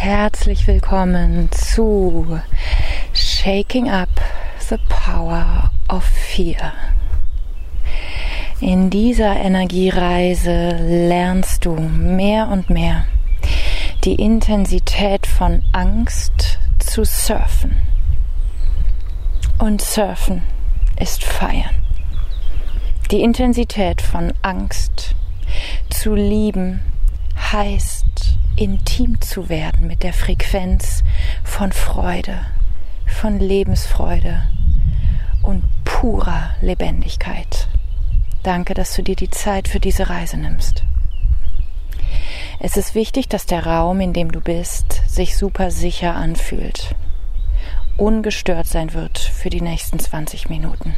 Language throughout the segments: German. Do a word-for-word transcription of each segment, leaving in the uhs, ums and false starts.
herzlich willkommen zu Shaking Up the Power of Fear. In dieser Energiereise lernst du mehr und mehr die Intensität von Angst zu surfen. Und surfen ist feiern. Die Intensität von Angst zu lieben heißt, intim zu werden mit der Frequenz von Freude, von Lebensfreude und purer Lebendigkeit. Danke, dass du dir die Zeit für diese Reise nimmst. Es ist wichtig, dass der Raum, in dem du bist, sich super sicher anfühlt, ungestört sein wird für die nächsten zwanzig Minuten.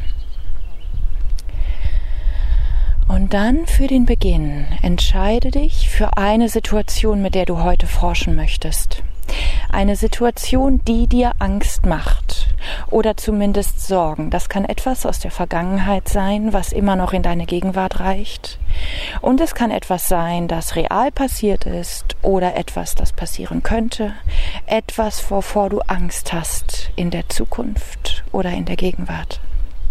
Und dann für den Beginn entscheide dich für eine Situation, mit der du heute forschen möchtest. Eine Situation, die dir Angst macht oder zumindest Sorgen. Das kann etwas aus der Vergangenheit sein, was immer noch in deine Gegenwart reicht. Und es kann etwas sein, das real passiert ist oder etwas, das passieren könnte. Etwas, wovor du Angst hast in der Zukunft oder in der Gegenwart.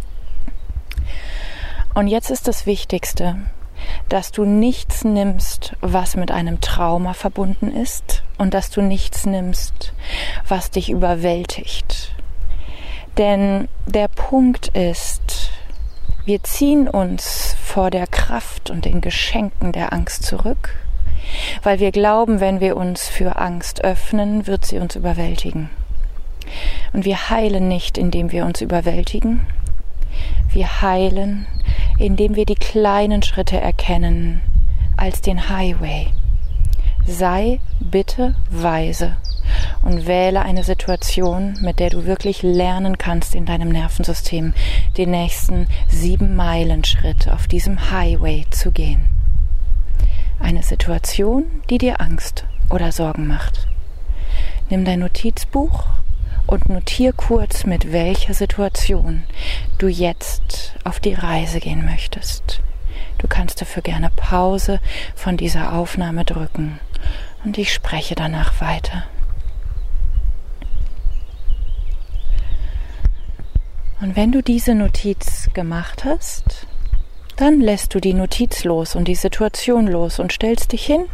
Und jetzt ist das Wichtigste, dass du nichts nimmst, was mit einem Trauma verbunden ist und dass du nichts nimmst, was dich überwältigt. Denn der Punkt ist, wir ziehen uns vor der Kraft und den Geschenken der Angst zurück, weil wir glauben, wenn wir uns für Angst öffnen, wird sie uns überwältigen. Und wir heilen nicht, indem wir uns überwältigen. Wir heilen, indem wir die kleinen Schritte erkennen als den Highway. Sei bitte weise und wähle eine Situation, mit der du wirklich lernen kannst, in deinem Nervensystem den nächsten sieben Meilen Schritt auf diesem Highway zu gehen. Eine Situation, die dir Angst oder Sorgen macht. Nimm dein Notizbuch und notier kurz, mit welcher Situation du jetzt auf die Reise gehen möchtest. Du kannst dafür gerne Pause von dieser Aufnahme drücken und ich spreche danach weiter. Und wenn du diese Notiz gemacht hast, dann lässt du die Notiz los und die Situation los und stellst dich hin,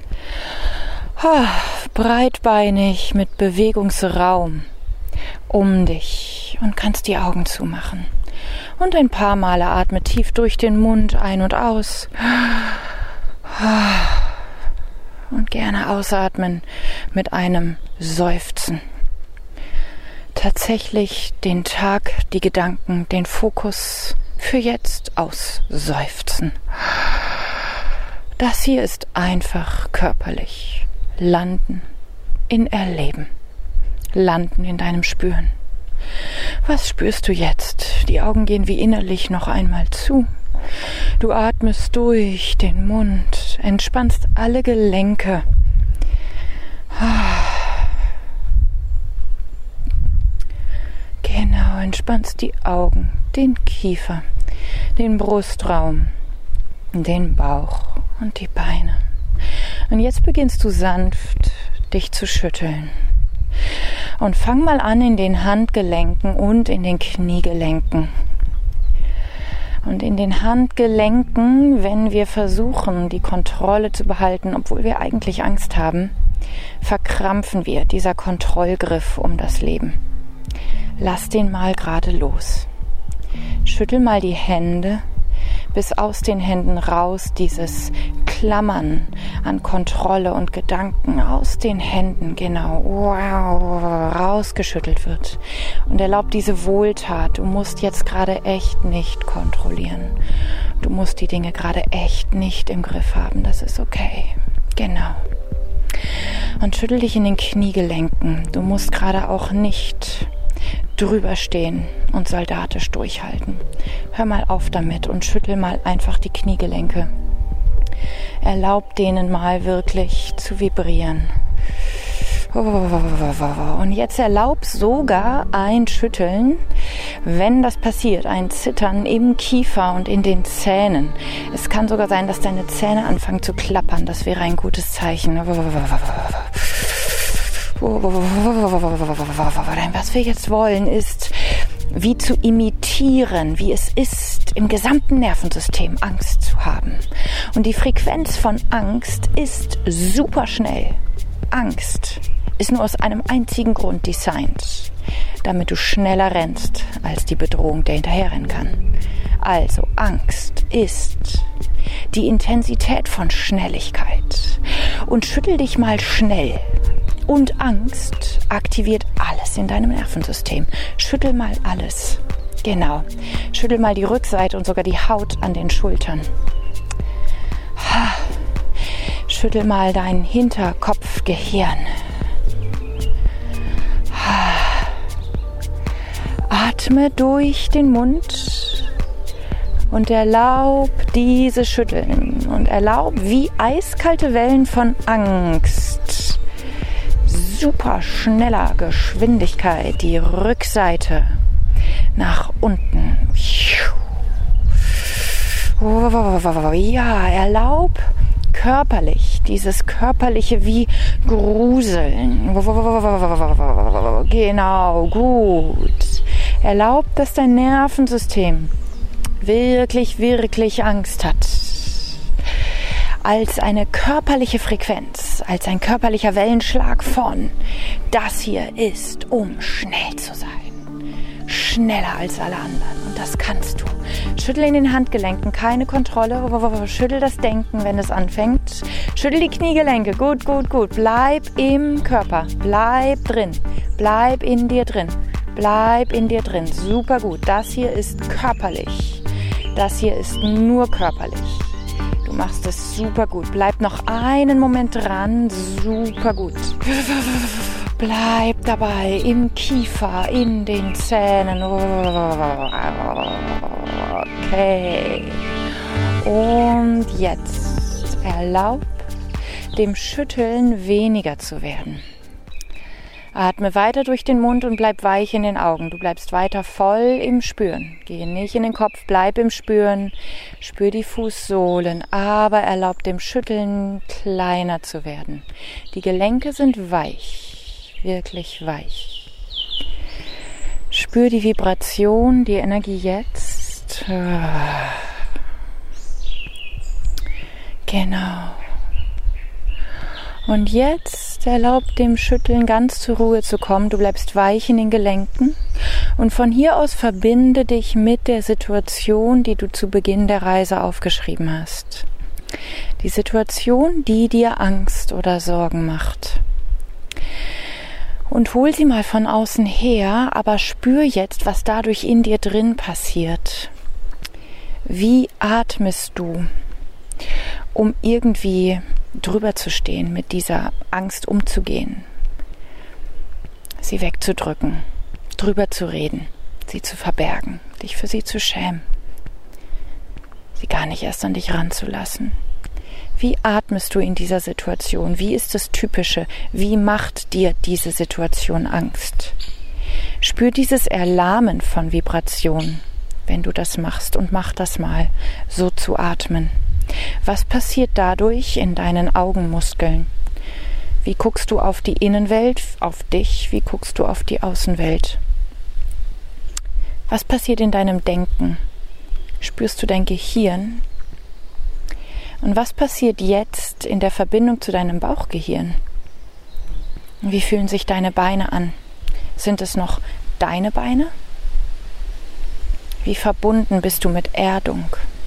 breitbeinig mit Bewegungsraum um dich und kannst die Augen zumachen. Und ein paar Male atme tief durch den Mund ein und aus. Und gerne ausatmen mit einem Seufzen. Tatsächlich den Tag, die Gedanken, den Fokus für jetzt ausseufzen. Das hier ist einfach körperlich. Landen in Erleben. Landen in deinem Spüren. Was spürst du jetzt? Die Augen gehen wie innerlich noch einmal zu. Du atmest durch den Mund, entspannst alle Gelenke. Genau, entspannst die Augen, den Kiefer, den Brustraum, den Bauch und die Beine. Und jetzt beginnst du sanft, dich zu schütteln. Und fang mal an in den Handgelenken und in den Kniegelenken. Und in den Handgelenken, wenn wir versuchen, die Kontrolle zu behalten, obwohl wir eigentlich Angst haben, verkrampfen wir, dieser Kontrollgriff um das Leben. Lass den mal gerade los. Schüttel mal die Hände, bis aus den Händen raus dieses Klammern an Kontrolle und Gedanken aus den Händen, genau, wow, rausgeschüttelt wird. Und erlaub diese Wohltat. Du musst jetzt gerade echt nicht kontrollieren. Du musst die Dinge gerade echt nicht im Griff haben. Das ist okay. Genau. Und schüttel dich in den Kniegelenken. Du musst gerade auch nicht drüber stehen und soldatisch durchhalten. Hör mal auf damit und schüttel mal einfach die Kniegelenke. Erlaub denen mal wirklich zu vibrieren. Und jetzt erlaub sogar ein Schütteln, wenn das passiert, ein Zittern im Kiefer und in den Zähnen. Es kann sogar sein, dass deine Zähne anfangen zu klappern. Das wäre ein gutes Zeichen. Was wir jetzt wollen, ist, wie zu imitieren, wie es ist, im gesamten Nervensystem Angst zu haben. Und die Frequenz von Angst ist super schnell. Angst ist nur aus einem einzigen Grund designt, damit du schneller rennst, als die Bedrohung dir hinterherrennen kann. Also Angst ist die Intensität von Schnelligkeit. Und schüttel dich mal schnell. Und Angst aktiviert alles in deinem Nervensystem. Schüttel mal alles. Genau. Schüttel mal die Rückseite und sogar die Haut an den Schultern. Schüttel mal dein Hinterkopfgehirn. Atme durch den Mund und erlaub diese Schütteln. Und erlaub wie eiskalte Wellen von Angst. Super schneller Geschwindigkeit, die Rückseite nach unten. Ja, erlaub körperlich, dieses körperliche wie Gruseln. Genau, gut. Erlaub, dass dein Nervensystem wirklich, wirklich Angst hat. Als eine körperliche Frequenz, als ein körperlicher Wellenschlag von das hier ist, um schnell zu sein. Schneller als alle anderen. Und das kannst du. Schüttel in den Handgelenken, keine Kontrolle. Schüttel das Denken, wenn es anfängt. Schüttel die Kniegelenke. Gut, gut, gut. Bleib im Körper. Bleib drin. Bleib in dir drin. Bleib in dir drin. Super gut. Das hier ist körperlich. Das hier ist nur körperlich. Du machst es super gut. Bleib noch einen Moment dran. Super gut. Bleib dabei im Kiefer, in den Zähnen. Okay. Und jetzt erlaub dem Schütteln weniger zu werden. Atme weiter durch den Mund und bleib weich in den Augen. Du bleibst weiter voll im Spüren. Gehe nicht in den Kopf, bleib im Spüren. Spür die Fußsohlen, aber erlaub dem Schütteln kleiner zu werden. Die Gelenke sind weich, wirklich weich. Spür die Vibration, die Energie jetzt. Genau. Und jetzt erlaub dem Schütteln ganz zur Ruhe zu kommen. Du bleibst weich in den Gelenken und von hier aus verbinde dich mit der Situation, die du zu Beginn der Reise aufgeschrieben hast. Die Situation, die dir Angst oder Sorgen macht. Und hol sie mal von außen her, aber spür jetzt, was dadurch in dir drin passiert. Wie atmest du, um irgendwie drüber zu stehen, mit dieser Angst umzugehen, sie wegzudrücken, drüber zu reden, sie zu verbergen, dich für sie zu schämen, sie gar nicht erst an dich ranzulassen. Wie atmest du in dieser Situation? Wie ist das Typische? Wie macht dir diese Situation Angst? Spür dieses Erlahmen von Vibration, wenn du das machst, und mach das mal, so zu atmen. Was passiert dadurch in deinen Augenmuskeln? Wie guckst du auf die Innenwelt, auf dich? Wie guckst du auf die Außenwelt? Was passiert in deinem Denken? Spürst du dein Gehirn? Und was passiert jetzt in der Verbindung zu deinem Bauchgehirn? Wie fühlen sich deine Beine an? Sind es noch deine Beine? Wie verbunden bist du mit Erdung?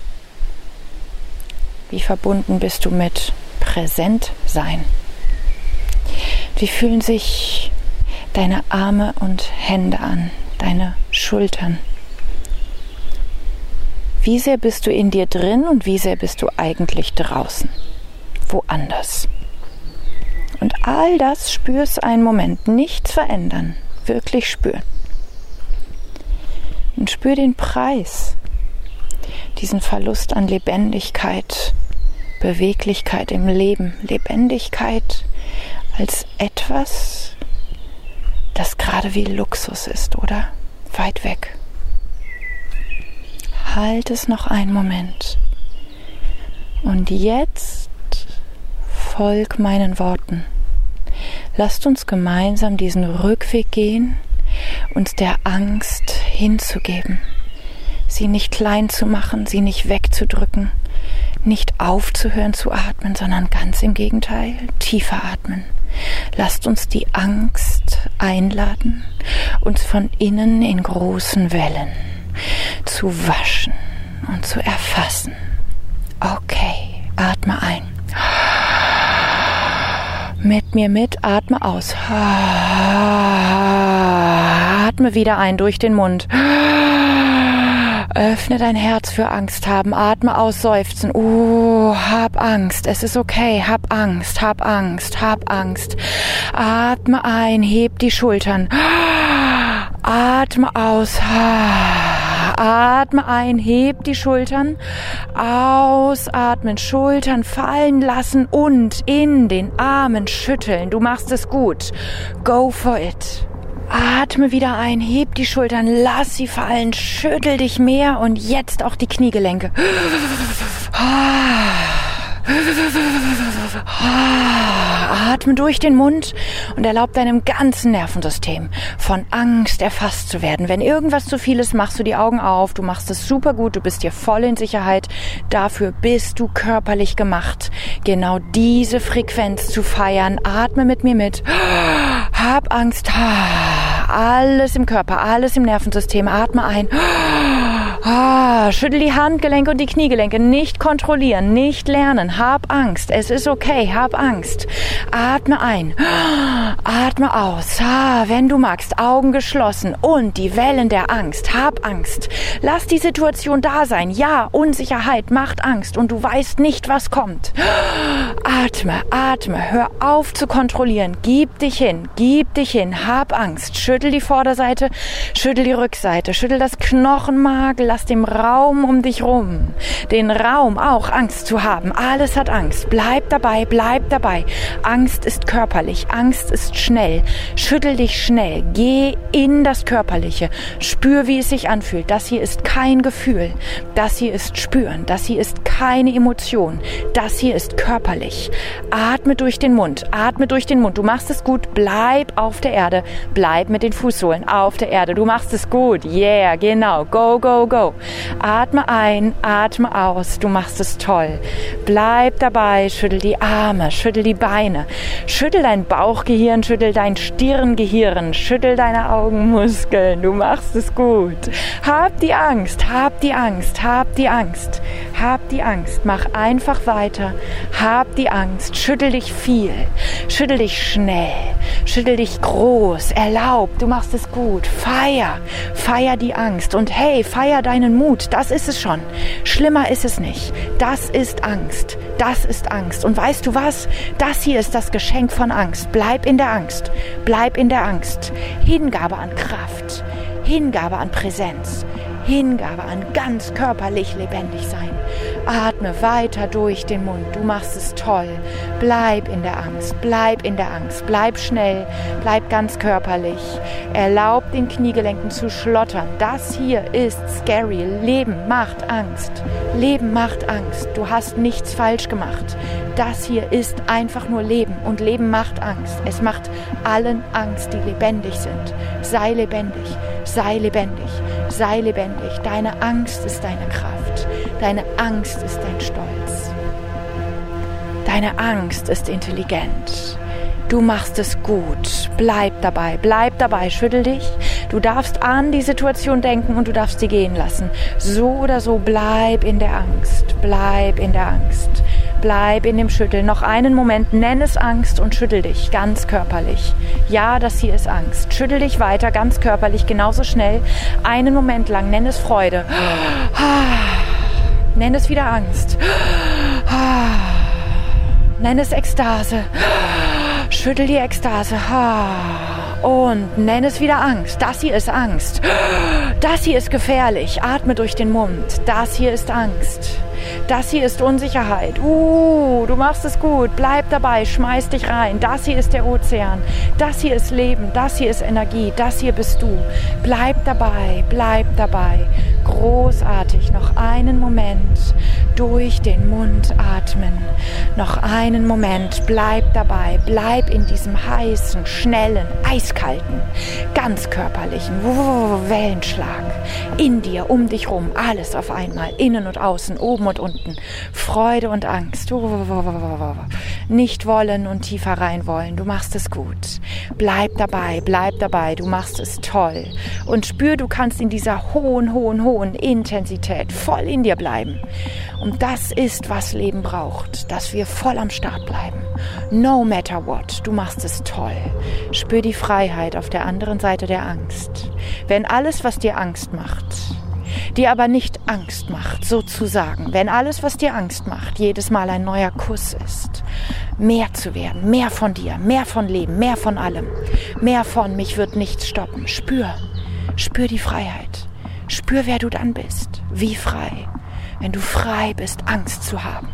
Wie verbunden bist du mit Präsentsein? Wie fühlen sich deine Arme und Hände an, deine Schultern? Wie sehr bist du in dir drin und wie sehr bist du eigentlich draußen? Woanders? Und all das spürst einen Moment, nichts verändern, wirklich spüren. Und spür den Preis, diesen Verlust an Lebendigkeit, Beweglichkeit im Leben, Lebendigkeit als etwas, das gerade wie Luxus ist, oder? Weit weg. Halt es noch einen Moment. Und jetzt folg meinen Worten. Lasst uns gemeinsam diesen Rückweg gehen, uns der Angst hinzugeben, sie nicht klein zu machen, sie nicht wegzudrücken, nicht aufzuhören zu atmen, sondern ganz im Gegenteil, tiefer atmen. Lasst uns die Angst einladen, uns von innen in großen Wellen zu waschen und zu erfassen. Okay, atme ein. Mit mir mit, atme aus. Atme wieder ein durch den Mund. Öffne dein Herz für Angst haben. Atme aus, seufzen. Oh, hab Angst. Es ist okay. Hab Angst, hab Angst, hab Angst. Atme ein, heb die Schultern. Atme aus. Atme ein, heb die Schultern. Ausatmen, Schultern fallen lassen und in den Armen schütteln. Du machst es gut. Go for it. Atme wieder ein, heb die Schultern, lass sie fallen, schüttel dich mehr und jetzt auch die Kniegelenke. Atme durch den Mund und erlaub deinem ganzen Nervensystem von Angst erfasst zu werden. Wenn irgendwas zu viel ist, machst du die Augen auf, du machst es super gut, du bist dir voll in Sicherheit. Dafür bist du körperlich gemacht, genau diese Frequenz zu feiern. Atme mit mir mit. Hab Angst. Alles im Körper, alles im Nervensystem. Atme ein. Ah, schüttel die Handgelenke und die Kniegelenke. Nicht kontrollieren, nicht lernen. Hab Angst. Es ist okay. Hab Angst. Atme ein. Atme aus. Ah, wenn du magst, Augen geschlossen und die Wellen der Angst. Hab Angst. Lass die Situation da sein. Ja, Unsicherheit macht Angst und du weißt nicht, was kommt. Atme, atme. Hör auf zu kontrollieren. Gib dich hin. Gib dich hin. Hab Angst. Schüttel die Vorderseite, schüttel die Rückseite, schüttel das Knochenmark. Lass dem Raum um dich rum, den Raum auch Angst zu haben. Alles hat Angst. Bleib dabei, bleib dabei. Angst ist körperlich, Angst ist schnell. Schüttel dich schnell. Geh in das Körperliche. Spür, wie es sich anfühlt. Das hier ist kein Gefühl. Das hier ist Spüren. Das hier ist keine Emotion. Das hier ist körperlich. Atme durch den Mund. Atme durch den Mund. Du machst es gut. Bleib auf der Erde. Bleib mit den Fußsohlen auf der Erde. Du machst es gut. Yeah, genau. Go, go, go. Atme ein, atme aus. Du machst es toll. Bleib dabei. Schüttel die Arme, schüttel die Beine. Schüttel dein Bauchgehirn, schüttel dein Stirngehirn, schüttel deine Augenmuskeln. Du machst es gut. Hab die Angst, hab die Angst, hab die Angst. Hab die Angst. Mach einfach weiter. Hab die Angst. Schüttel dich viel. Schüttel dich schnell. Schüttel dich groß. Erlaub. Du machst es gut. Feier. Feier die Angst. Und hey, feier deinen Mut. Das ist es schon. Schlimmer ist es nicht. Das ist Angst. Das ist Angst. Und weißt du was? Das hier ist das Geschenk von Angst. Bleib in der Angst. Bleib in der Angst. Hingabe an Kraft. Hingabe an Präsenz. Hingabe an ganz körperlich lebendig sein. Atme weiter durch den Mund. Du machst es toll. Bleib in der Angst. Bleib in der Angst. Bleib schnell. Bleib ganz körperlich. Erlaub den Kniegelenken zu schlottern. Das hier ist scary. Leben macht Angst. Leben macht Angst. Du hast nichts falsch gemacht. Das hier ist einfach nur Leben. Und Leben macht Angst. Es macht allen Angst, die lebendig sind. Sei lebendig. Sei lebendig. Sei lebendig. Deine Angst ist deine Kraft. Deine Angst ist dein Stolz. Deine Angst ist intelligent. Du machst es gut. Bleib dabei. Bleib dabei. Schüttel dich. Du darfst an die Situation denken und du darfst sie gehen lassen. So oder so, bleib in der Angst. Bleib in der Angst. Bleib in dem Schütteln. Noch einen Moment, nenn es Angst und schüttel dich ganz körperlich. Ja, das hier ist Angst. Schüttel dich weiter, ganz körperlich, genauso schnell. Einen Moment lang, nenn es Freude. Nenn es wieder Angst. Nenn es Ekstase. Schüttel die Ekstase. Und nenn es wieder Angst. Das hier ist Angst. Das hier ist gefährlich. Atme durch den Mund. Das hier ist Angst. Das hier ist Unsicherheit. Uh, du machst es gut. Bleib dabei, schmeiß dich rein. Das hier ist der Ozean. Das hier ist Leben. Das hier ist Energie. Das hier bist du. Bleib dabei, bleib dabei. Großartig. Noch einen Moment. durch den Mund atmen. Noch einen Moment, bleib dabei, bleib in diesem heißen, schnellen, eiskalten, ganz körperlichen Wellenschlag. In dir, um dich rum, alles auf einmal, innen und außen, oben und unten, Freude und Angst. Nicht wollen und tiefer rein wollen, du machst es gut. Bleib dabei, bleib dabei, du machst es toll. Und spür, du kannst in dieser hohen, hohen, hohen Intensität voll in dir bleiben. Und das ist, was Leben braucht, dass wir voll am Start bleiben. No matter what, du machst es toll. Spür die Freiheit auf der anderen Seite der Angst. Wenn alles, was dir Angst macht, dir aber nicht Angst macht, sozusagen, wenn alles, was dir Angst macht, jedes Mal ein neuer Kuss ist, mehr zu werden, mehr von dir, mehr von Leben, mehr von allem, mehr von mich wird nichts stoppen. Spür, spür die Freiheit. Spür, wer du dann bist, wie frei, wenn du frei bist, Angst zu haben.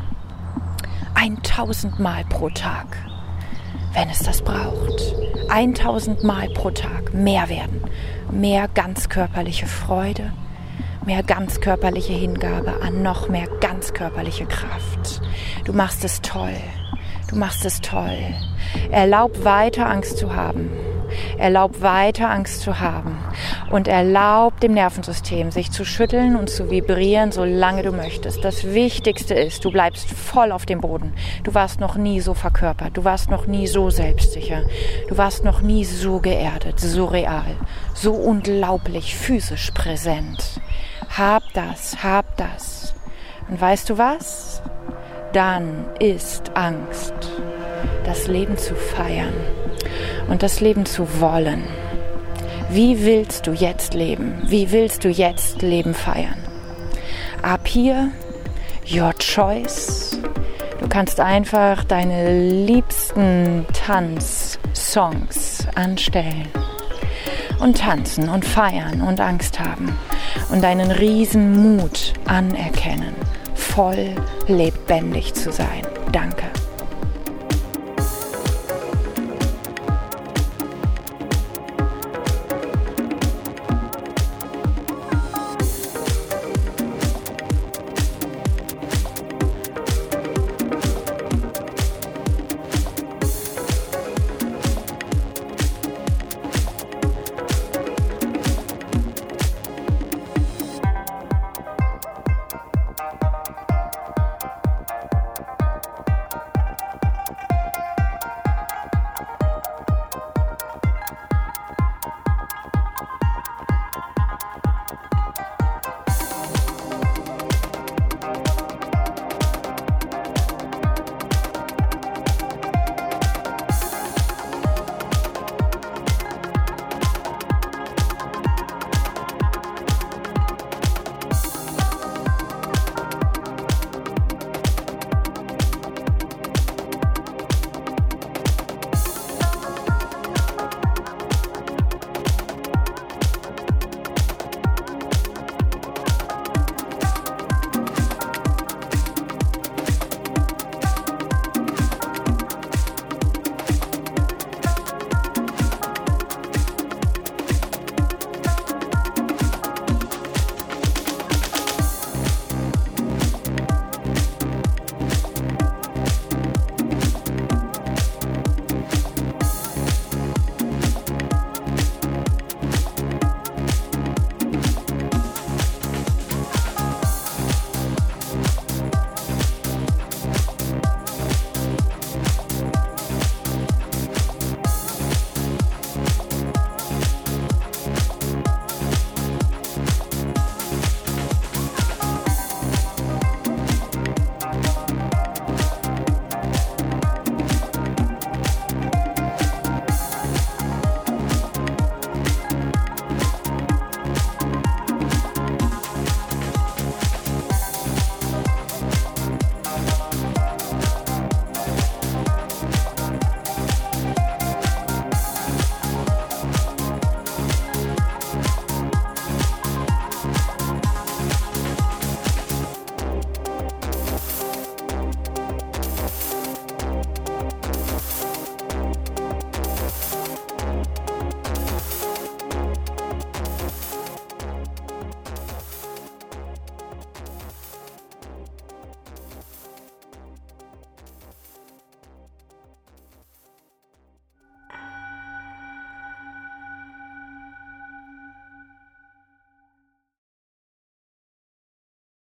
Eintausend Mal pro Tag, wenn es das braucht. Eintausend Mal pro Tag mehr werden, mehr ganzkörperliche Freude, mehr ganzkörperliche Hingabe an noch mehr ganzkörperliche Kraft. Du machst es toll, du machst es toll. Erlaub weiter Angst zu haben. Erlaub weiter Angst zu haben und erlaub dem Nervensystem sich zu schütteln und zu vibrieren, solange du möchtest. Das Wichtigste ist, du bleibst voll auf dem Boden. Du warst noch nie so verkörpert, du warst noch nie so selbstsicher, du warst noch nie so geerdet, so real, so unglaublich physisch präsent. Hab das, hab das. Und weißt du was? Dann ist Angst, das Leben zu feiern und das Leben zu wollen. Wie willst du jetzt leben? Wie willst du jetzt Leben feiern? Ab hier, your choice. Du kannst einfach deine liebsten Tanzsongs anstellen und tanzen und feiern und Angst haben und deinen riesen Mut anerkennen, voll lebendig zu sein. Danke.